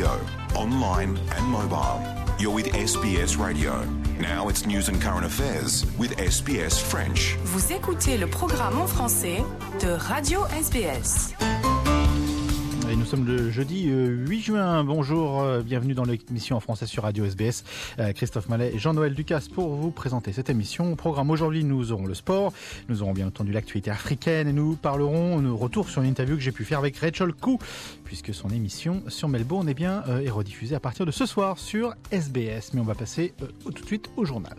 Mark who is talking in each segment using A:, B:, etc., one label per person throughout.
A: radio, online and mobile. You're with SBS Radio. Now it's news and current affairs with SBS French.
B: Vous écoutez le programme en français de Radio SBS.
C: Et nous sommes le jeudi 8 juin. Bonjour, bienvenue dans l'émission en français sur Radio SBS. Christophe Mallet et Jean-Noël Ducasse pour vous présenter cette émission. Au programme aujourd'hui, nous aurons le sport, nous aurons bien entendu l'actualité africaine et nous parlerons, nous retour sur une interview que j'ai pu faire avec Rachel Koo, puisque son émission sur Melbourne est rediffusée à partir de ce soir sur SBS. Mais on va passer tout de suite au journal.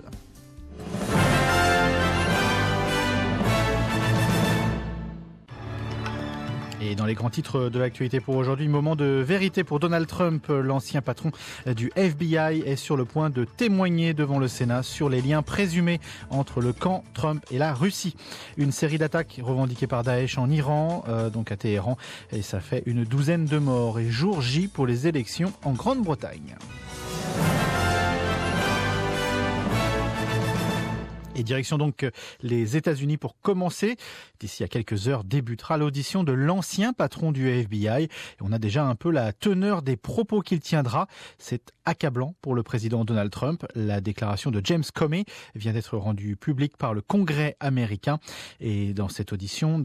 C: Et dans les grands titres de l'actualité pour aujourd'hui, moment de vérité pour Donald Trump. L'ancien patron du FBI est sur le point de témoigner devant le Sénat sur les liens présumés entre le camp Trump et la Russie. Une série d'attaques revendiquées par Daesh en Iran, donc à Téhéran, et ça fait une douzaine de morts. Et jour J pour les élections en Grande-Bretagne. Et direction donc les États-Unis pour commencer. D'ici à quelques heures débutera l'audition de l'ancien patron du FBI. Et on a déjà un peu la teneur des propos qu'il tiendra. C'est accablant pour le président Donald Trump. La déclaration de James Comey vient d'être rendue publique par le Congrès américain. Et dans cette audition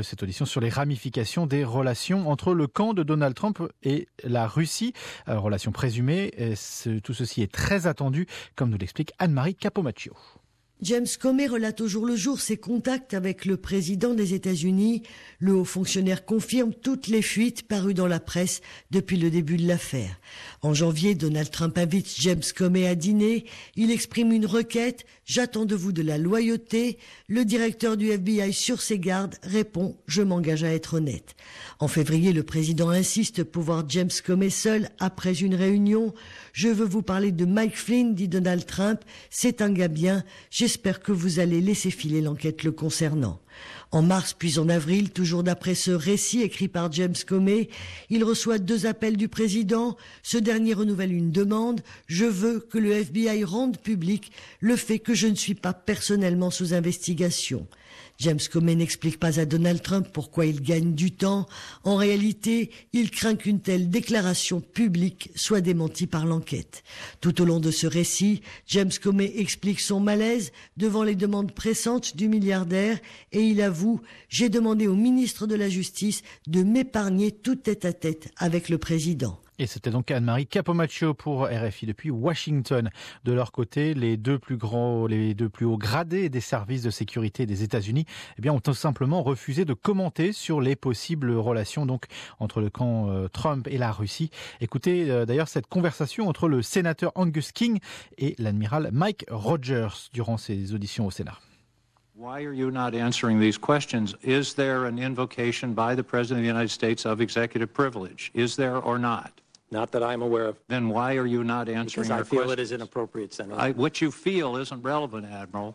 C: sur les ramifications des relations entre le camp de Donald Trump et la Russie, relations présumées. Tout ceci est très attendu, comme nous l'explique Anne-Marie Capomaccio.
D: James Comey relate au jour le jour ses contacts avec le président des États-Unis. Le haut fonctionnaire confirme toutes les fuites parues dans la presse depuis le début de l'affaire. En janvier, Donald Trump invite James Comey à dîner. Il exprime une requête. « J'attends de vous de la loyauté ». Le directeur du FBI, sur ses gardes, répond « Je m'engage à être honnête ». En février, le président insiste pour voir James Comey seul après une réunion. « Je veux vous parler de Mike Flynn », dit Donald Trump. « C'est un gars bien. J'espère que vous allez laisser filer l'enquête le concernant ». En mars puis en avril, toujours d'après ce récit écrit par James Comey, il reçoit 2 appels du président. Ce dernier renouvelle une demande. « Je veux que le FBI rende public le fait que je ne suis pas personnellement sous investigation ». James Comey n'explique pas à Donald Trump pourquoi il gagne du temps. En réalité, il craint qu'une telle déclaration publique soit démentie par l'enquête. Tout au long de ce récit, James Comey explique son malaise devant les demandes pressantes du milliardaire et il avoue « J'ai demandé au ministre de la Justice de m'épargner tout tête-à-tête avec le président ».
C: Et c'était donc Anne-Marie Capomaccio pour RFI depuis Washington. De leur côté, les deux plus hauts gradés des services de sécurité des États-Unis, ont tout simplement refusé de commenter sur les possibles relations donc entre le camp Trump et la Russie. Écoutez d'ailleurs cette conversation entre le sénateur Angus King et l'admiral Mike Rogers durant ses auditions au Sénat.
E: Why are you not answering these questions? Is there an invocation by the President of the United States of executive privilege? Is there or not?
F: Not that I'm aware of.
E: Then why are you not answering our questions?
F: Because I feel it is inappropriate, Senator.
E: What you feel isn't relevant, Admiral.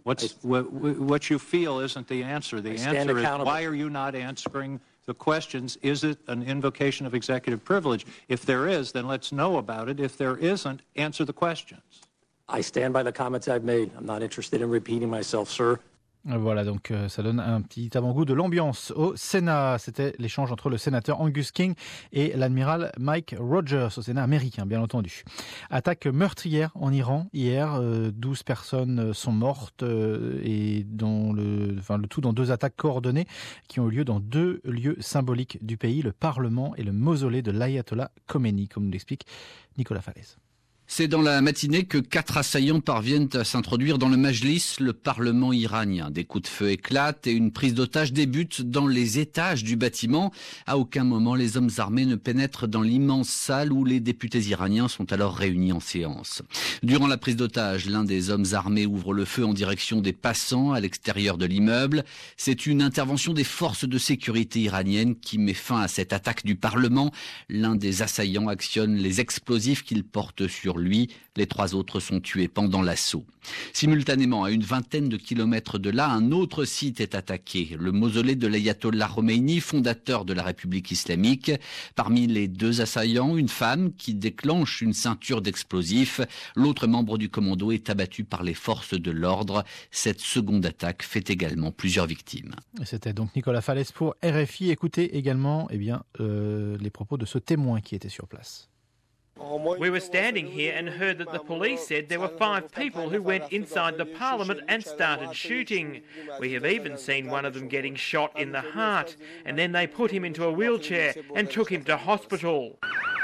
E: What you feel isn't the answer. The answer is why are you not answering the questions? Is it an invocation of executive privilege? If there is, then let's know about it. If there isn't, answer the questions.
F: I stand by the comments I've made. I'm not interested in repeating myself, sir.
C: Voilà, donc ça donne un petit avant-goût de l'ambiance au Sénat. C'était l'échange entre le sénateur Angus King et l'admiral Mike Rogers au Sénat américain, bien entendu. Attaque meurtrière en Iran hier. 12 personnes sont mortes et le tout dans 2 attaques coordonnées qui ont eu lieu dans 2 lieux symboliques du pays, le Parlement et le mausolée de l'Ayatollah Khomeini, comme nous l'explique Nicolas Falaise.
G: C'est dans la matinée que 4 assaillants parviennent à s'introduire dans le Majlis, le Parlement iranien. Des coups de feu éclatent et une prise d'otage débute dans les étages du bâtiment. À aucun moment, les hommes armés ne pénètrent dans l'immense salle où les députés iraniens sont alors réunis en séance. Durant la prise d'otage, l'un des hommes armés ouvre le feu en direction des passants à l'extérieur de l'immeuble. C'est une intervention des forces de sécurité iraniennes qui met fin à cette attaque du Parlement. L'un des assaillants actionne les explosifs qu'il porte sur lui. Les 3 autres sont tués pendant l'assaut. Simultanément, à une vingtaine de kilomètres de là, un autre site est attaqué, le mausolée de l'Ayatollah Khomeini, fondateur de la République islamique. Parmi les 2 assaillants, une femme qui déclenche une ceinture d'explosifs. L'autre membre du commando est abattu par les forces de l'ordre. Cette seconde attaque fait également plusieurs victimes.
C: C'était donc Nicolas Falaise pour RFI. Écoutez également les propos de ce témoin qui était sur place.
H: We were standing here and heard that the police said there were 5 people who went inside the parliament and started shooting. We have even seen one of them getting shot in the heart, and then they put him into a wheelchair and took him to hospital.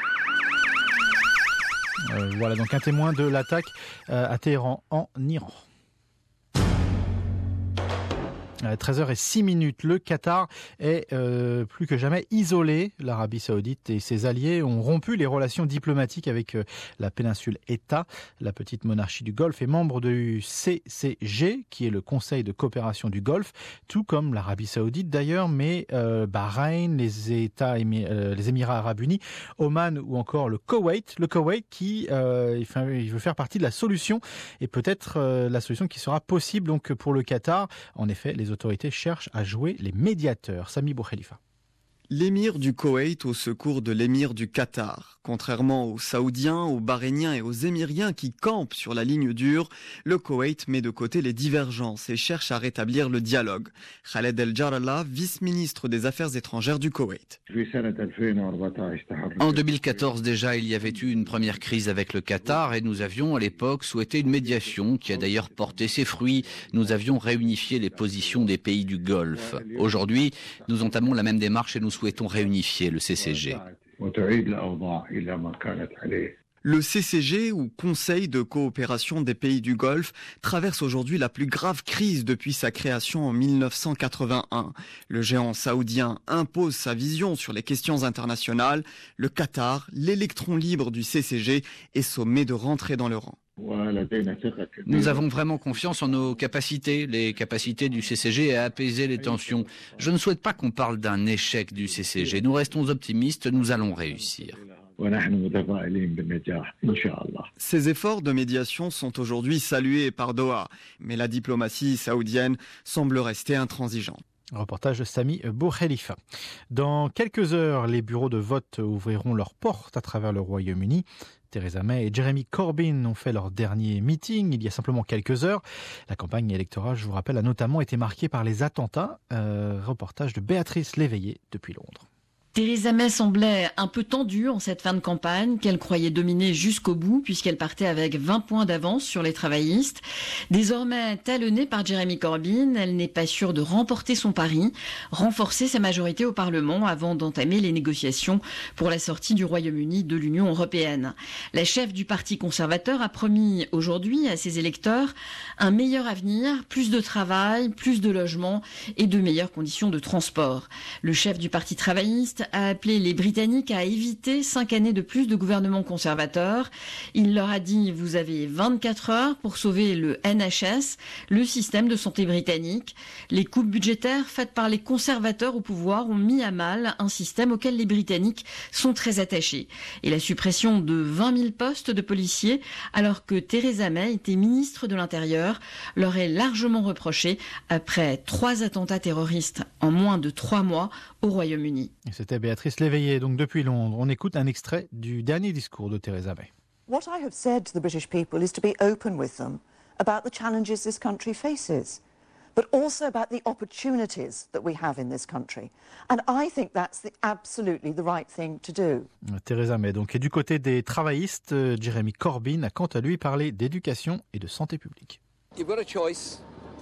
C: Voilà donc un témoin de l'attaque à Téhéran en Iran. 13h06, le Qatar est plus que jamais isolé. L'Arabie Saoudite et ses alliés ont rompu les relations diplomatiques avec la péninsule État. La petite monarchie du Golfe est membre du CCG, qui est le Conseil de coopération du Golfe, tout comme l'Arabie Saoudite d'ailleurs, mais Bahreïn, les Émirats Arabes Unis, Oman ou encore le Koweït. Le Koweït qui il veut faire partie de la solution et peut-être la solution qui sera possible donc pour le Qatar. En effet, les autorités cherchent à jouer les médiateurs. Sami Boukhelifa.
I: L'émir du Koweït au secours de l'émir du Qatar. Contrairement aux Saoudiens, aux Bahreïniens et aux Émiriens qui campent sur la ligne dure, le Koweït met de côté les divergences et cherche à rétablir le dialogue. Khaled El-Jarrallah, vice-ministre des Affaires étrangères du Koweït.
G: En 2014 déjà, il y avait eu une première crise avec le Qatar et nous avions à l'époque souhaité une médiation qui a d'ailleurs porté ses fruits. Nous avions réunifié les positions des pays du Golfe. Aujourd'hui, nous entamons la même démarche et nous souhaitons réunifier le CCG.
I: Le CCG, ou Conseil de coopération des pays du Golfe, traverse aujourd'hui la plus grave crise depuis sa création en 1981. Le géant saoudien impose sa vision sur les questions internationales. Le Qatar, l'électron libre du CCG, est sommé de rentrer dans le rang.
G: Nous avons vraiment confiance en nos capacités, les capacités du CCG à apaiser les tensions. Je ne souhaite pas qu'on parle d'un échec du CCG. Nous restons optimistes, nous allons réussir.
I: Ces efforts de médiation sont aujourd'hui salués par Doha, mais la diplomatie saoudienne semble rester intransigeante.
C: Reportage de Sami Boukhelifa. Dans quelques heures, les bureaux de vote ouvriront leurs portes à travers le Royaume-Uni. Theresa May et Jeremy Corbyn ont fait leur dernier meeting il y a simplement quelques heures. La campagne électorale, je vous rappelle, a notamment été marquée par les attentats. Reportage de Béatrice Léveillé depuis Londres.
J: Theresa May semblait un peu tendue en cette fin de campagne, qu'elle croyait dominer jusqu'au bout, puisqu'elle partait avec 20 points d'avance sur les travaillistes. Désormais talonnée par Jeremy Corbyn, elle n'est pas sûre de remporter son pari, renforcer sa majorité au Parlement avant d'entamer les négociations pour la sortie du Royaume-Uni de l'Union européenne. La chef du Parti conservateur a promis aujourd'hui à ses électeurs un meilleur avenir, plus de travail, plus de logements et de meilleures conditions de transport. Le chef du Parti travailliste a appelé les Britanniques à éviter 5 années de plus de gouvernement conservateur. Il leur a dit « Vous avez 24 heures pour sauver le NHS, le système de santé britannique. Les coupes budgétaires faites par les conservateurs au pouvoir ont mis à mal un système auquel les Britanniques sont très attachés. » Et la suppression de 20 000 postes de policiers, alors que Theresa May était ministre de l'Intérieur, leur est largement reprochée après 3 attentats terroristes en moins de 3 mois au Royaume-Uni.
C: C'était Béatrice Léveillé, donc depuis Londres. On écoute un extrait du dernier discours de Theresa May.
K: What I have said to the British people is to be open with them about the challenges this country faces, but also about the opportunities that we have in this country. And I think that's absolutely the right thing to do.
C: Theresa May, donc, et du côté des travaillistes, Jeremy Corbyn a quant à lui parlé d'éducation et de santé publique.
L: You've got a choice.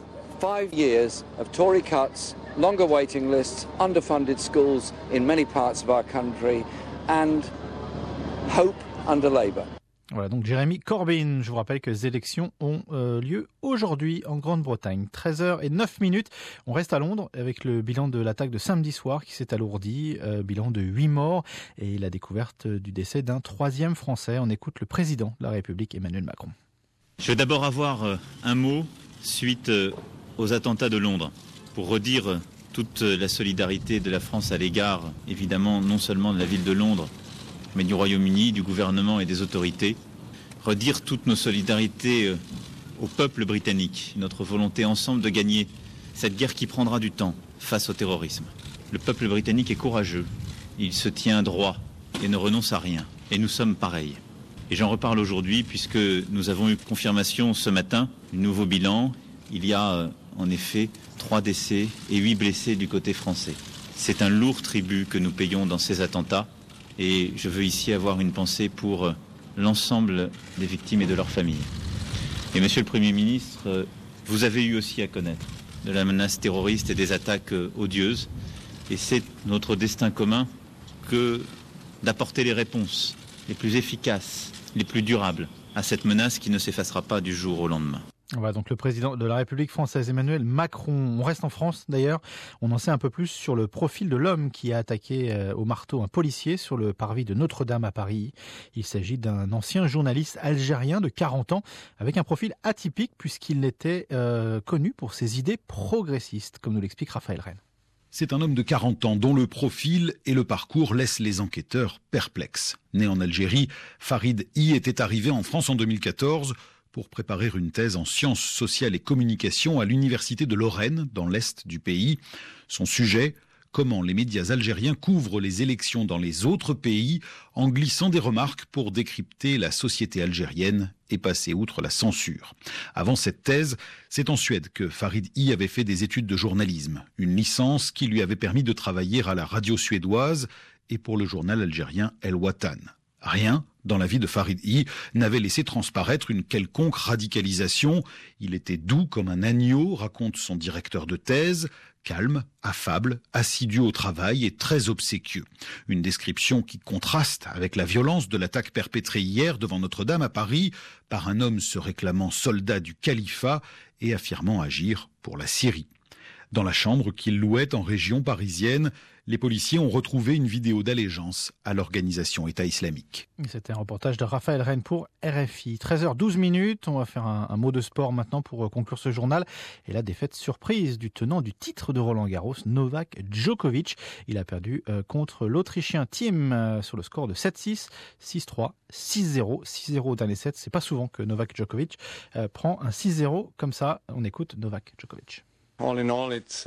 L: 5 years of Tory cuts, longer waiting lists, underfunded schools in many parts of our country, and hope under Labour.
C: Voilà, donc Jeremy Corbyn. Je vous rappelle que les élections ont lieu aujourd'hui en Grande-Bretagne. 13h09. On reste à Londres avec le bilan de l'attaque de samedi soir qui s'est alourdi. Bilan de 8 morts et la découverte du décès d'un 3e Français. On écoute le président de la République, Emmanuel Macron.
M: Je vais d'abord avoir un mot suite aux attentats de Londres, pour redire toute la solidarité de la France à l'égard, évidemment, non seulement de la ville de Londres, mais du Royaume-Uni, du gouvernement et des autorités. Redire toutes nos solidarités au peuple britannique, notre volonté ensemble de gagner cette guerre qui prendra du temps face au terrorisme. Le peuple britannique est courageux, il se tient droit et ne renonce à rien. Et nous sommes pareils. Et j'en reparle aujourd'hui puisque nous avons eu confirmation ce matin du nouveau bilan. Il y a en effet 3 décès et 8 blessés du côté français. C'est un lourd tribut que nous payons dans ces attentats et je veux ici avoir une pensée pour l'ensemble des victimes et de leurs familles. Et Monsieur le Premier ministre, vous avez eu aussi à connaître de la menace terroriste et des attaques odieuses. Et c'est notre destin commun que d'apporter les réponses les plus efficaces, les plus durables à cette menace qui ne s'effacera pas du jour au lendemain.
C: Voilà donc le président de la République française Emmanuel Macron. On reste en France d'ailleurs. On en sait un peu plus sur le profil de l'homme qui a attaqué au marteau un policier sur le parvis de Notre-Dame à Paris. Il s'agit d'un ancien journaliste algérien de 40 ans avec un profil atypique puisqu'il était connu pour ses idées progressistes, comme nous l'explique Raphaël Rennes.
N: C'est un homme de 40 ans dont le profil et le parcours laissent les enquêteurs perplexes. Né en Algérie, Farid I était arrivé en France en 2014 pour préparer une thèse en sciences sociales et communication à l'université de Lorraine, dans l'est du pays. Son sujet, comment les médias algériens couvrent les élections dans les autres pays en glissant des remarques pour décrypter la société algérienne et passer outre la censure. Avant cette thèse, c'est en Suède que Farid I avait fait des études de journalisme, une licence qui lui avait permis de travailler à la radio suédoise et pour le journal algérien El Watan. Rien dans la vie de Farid I n'avait laissé transparaître une quelconque radicalisation. Il était doux comme un agneau, raconte son directeur de thèse, calme, affable, assidu au travail et très obséquieux. Une description qui contraste avec la violence de l'attaque perpétrée hier devant Notre-Dame à Paris par un homme se réclamant soldat du califat et affirmant agir pour la Syrie. Dans la chambre qu'il louait en région parisienne, les policiers ont retrouvé une vidéo d'allégeance à l'organisation État islamique.
C: C'était un reportage de Raphaël Rennes pour RFI. 13h12. On va faire un mot de sport maintenant pour conclure ce journal. Et la défaite surprise du tenant du titre de Roland-Garros, Novak Djokovic. Il a perdu contre l'Autrichien Thiem sur le score de 7-6, 6-3, 6-0. 6-0 au dernier set. C'est pas souvent que Novak Djokovic prend un 6-0 comme ça. On écoute Novak Djokovic.
O: All in all, it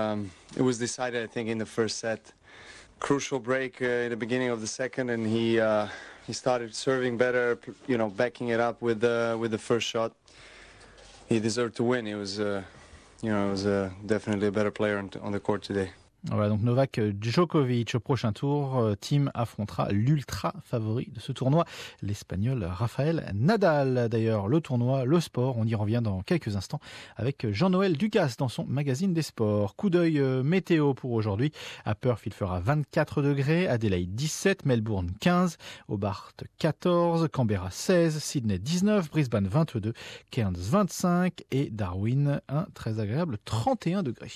O: was decided, I think, in the first set. Crucial break in the beginning of the second, and he started serving better, backing it up with the first shot. He deserved to win. He was, definitely a better player on the court today.
C: Voilà donc Novak Djokovic au prochain tour. Thiem affrontera l'ultra favori de ce tournoi, l'Espagnol Rafael Nadal. D'ailleurs, le tournoi, le sport, on y revient dans quelques instants avec Jean-Noël Ducasse dans son magazine des sports. Coup d'œil météo pour aujourd'hui. À Perth, il fera 24 degrés, Adélaïde 17, Melbourne 15, Hobart 14, Canberra 16, Sydney 19, Brisbane 22, Cairns 25 et Darwin un très agréable 31 degrés.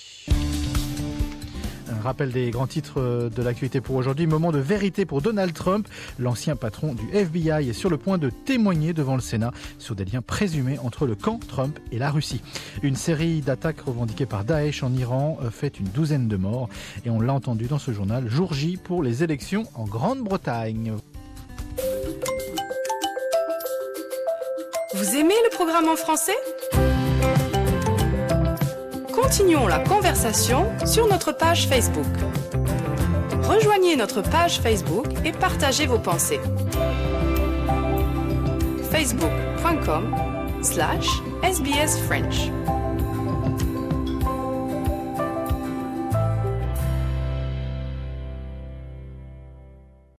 C: Un rappel des grands titres de l'actualité pour aujourd'hui. Moment de vérité pour Donald Trump. L'ancien patron du FBI est sur le point de témoigner devant le Sénat sur des liens présumés entre le camp Trump et la Russie. Une série d'attaques revendiquées par Daesh en Iran fait une douzaine de morts. Et on l'a entendu dans ce journal, jour J pour les élections en Grande-Bretagne.
B: Vous aimez le programme en français ? Continuons la conversation sur notre page Facebook. Rejoignez notre page Facebook et partagez vos pensées. facebook.com/sbsfrench